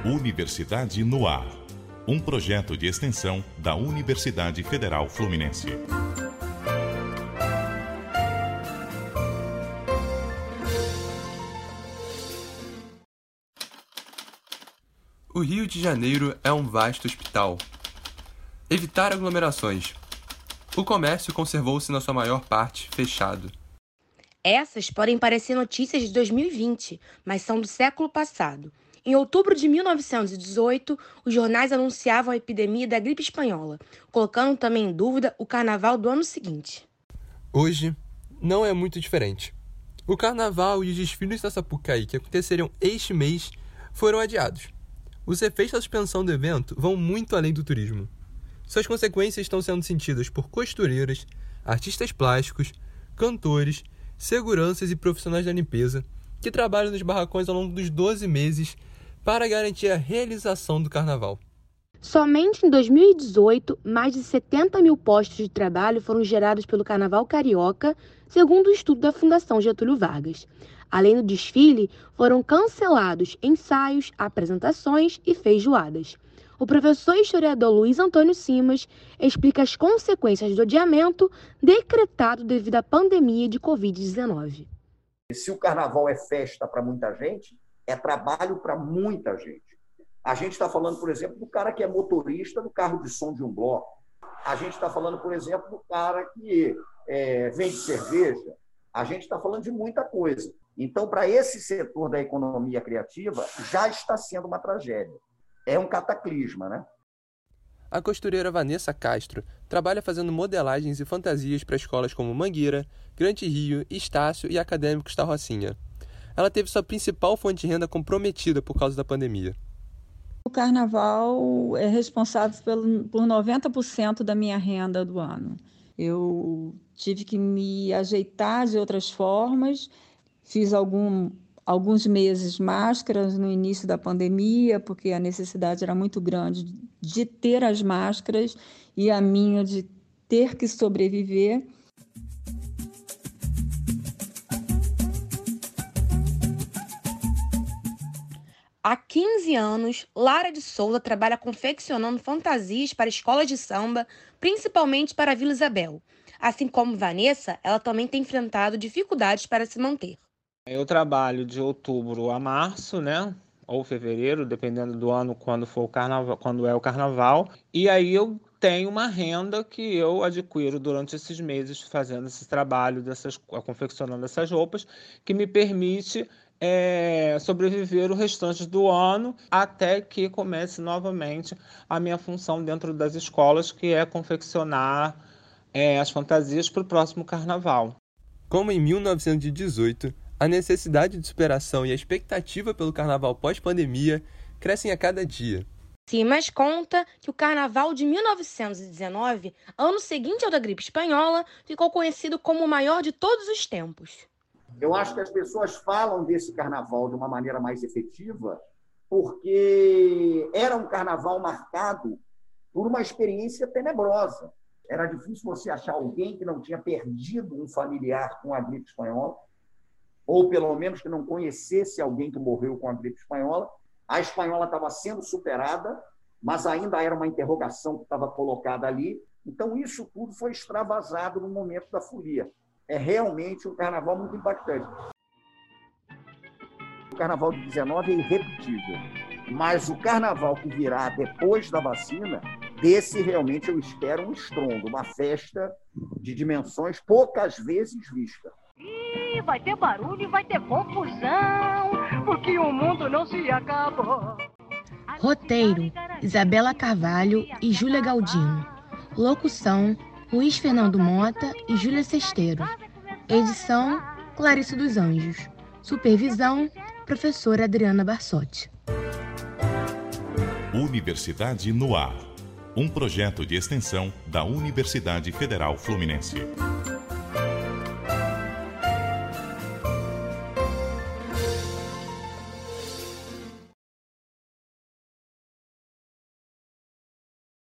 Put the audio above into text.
Universidade no Ar, um projeto de extensão da Universidade Federal Fluminense. O Rio de Janeiro é um vasto hospital. Evitar aglomerações. O comércio conservou-se na sua maior parte fechado. Essas podem parecer notícias de 2020, mas são do século passado. Em outubro de 1918, os jornais anunciavam a epidemia da gripe espanhola, colocando também em dúvida o carnaval do ano seguinte. Hoje, não é muito diferente. O carnaval e os desfiles da Sapucaí que aconteceriam este mês foram adiados. Os efeitos da suspensão do evento vão muito além do turismo. Suas consequências estão sendo sentidas por costureiras, artistas plásticos, cantores, seguranças e profissionais da limpeza que trabalham nos barracões ao longo dos 12 meses para garantir a realização do carnaval. Somente em 2018, mais de 70 mil postos de trabalho foram gerados pelo Carnaval Carioca, segundo o estudo da Fundação Getúlio Vargas. Além do desfile, foram cancelados ensaios, apresentações e feijoadas. O professor e historiador Luiz Antônio Simas explica as consequências do adiamento decretado devido à pandemia de Covid-19. Se o carnaval é festa para muita gente, é trabalho para muita gente. A gente está falando, por exemplo, do cara que é motorista do carro de som de um bloco. A gente está falando, por exemplo, do cara que vende cerveja. A gente está falando de muita coisa. Então, para esse setor da economia criativa, já está sendo uma tragédia. É um cataclisma, né? A costureira Vanessa Castro trabalha fazendo modelagens e fantasias para escolas como Mangueira, Grande Rio, Estácio e Acadêmicos da Rocinha. Ela teve sua principal fonte de renda comprometida por causa da pandemia. O carnaval é responsável por 90% da minha renda do ano. Eu tive que me ajeitar de outras formas, fiz alguns meses máscaras no início da pandemia, porque a necessidade era muito grande de ter as máscaras e a minha de ter que sobreviver. Há 15 anos, Lara de Souza trabalha confeccionando fantasias para escolas de samba, principalmente para a Vila Isabel. Assim como Vanessa, ela também tem enfrentado dificuldades para se manter. Eu trabalho de outubro a março, né? Ou fevereiro, dependendo do ano, quando for o carnaval, quando é o carnaval. E aí eu tenho uma renda que eu adquiro durante esses meses fazendo esse trabalho, confeccionando essas roupas, que me permite sobreviver o restante do ano até que comece novamente a minha função dentro das escolas, que é confeccionar as fantasias para o próximo carnaval. Como em 1918, a necessidade de superação e a expectativa pelo carnaval pós-pandemia crescem a cada dia. Simas conta que o carnaval de 1919, ano seguinte ao da gripe espanhola, ficou conhecido como o maior de todos os tempos. Eu acho que as pessoas falam desse carnaval de uma maneira mais efetiva porque era um carnaval marcado por uma experiência tenebrosa. Era difícil você achar alguém que não tinha perdido um familiar com a gripe espanhola, ou pelo menos que não conhecesse alguém que morreu com a gripe espanhola. A espanhola estava sendo superada, mas ainda era uma interrogação que estava colocada ali. Então, isso tudo foi extravasado no momento da folia. É realmente um carnaval muito impactante. O carnaval de 19 é irrepetível, mas o carnaval que virá depois da vacina, desse realmente eu espero um estrondo, uma festa de dimensões poucas vezes vista. E vai ter barulho e vai ter confusão, porque o mundo não se acaba. Roteiro: Isabela Carvalho e Júlia Galdino. Locução: Luiz Fernando Mota e Júlia Sesteiro. Edição: Clarice dos Anjos. Supervisão: Professora Adriana Barsotti. Universidade no Ar, um projeto de extensão da Universidade Federal Fluminense.